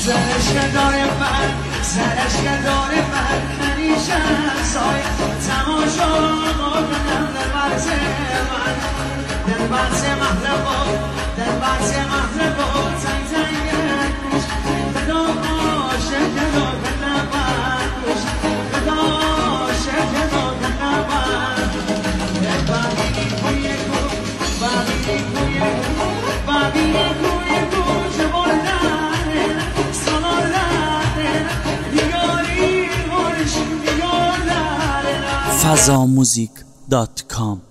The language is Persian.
سرش داره من سرش داره من همیشه سایه تماشا کنم در برز من در برز محلقا در برز محلقا تنگ تنگ کش خدا عاشق داغ نبر کش خدا عاشق داغ نبر ببینی کوی کو ببینی کوی کو ببینی کوی کو چه بردنه سالانه دیگاری ورش دیگاره fazamuzik.com